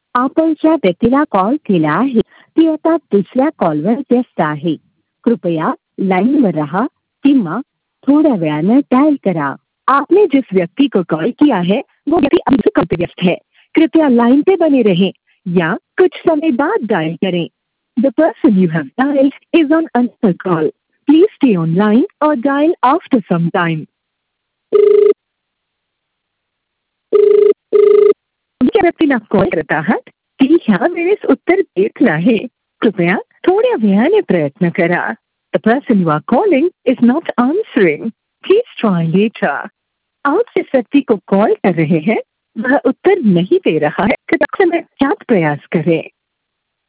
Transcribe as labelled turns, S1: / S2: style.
S1: आपण ज्या व्यक्तीला कॉल केला आहे ती आता दुसऱ्या कॉलवर व्यस्त आहे. कृपया लाइनवर रहा किंवा थोड्या वेळाने डायल करा. आपने जिस व्यक्ति को कॉल किया है वो व्यक्ति अभी कॉल पे व्यस्त है. कृपया लाइन पे बने रहें या कुछ समय बाद डायल करें. The person you have dialed is on another call. Please stay online or dial after some time. ज्या व्यक्तीला कॉल करत आहात ती ह्या वेळेस उत्तर देत नाही. कृपया थोड्या वेळाने प्रयत्न करा. The person you are calling is not answering. Please try later. आप जिस व्यक्ति को कॉल कर रहे हैं वह उत्तर नहीं दे रहा है. कृपया समय प्रयास करें.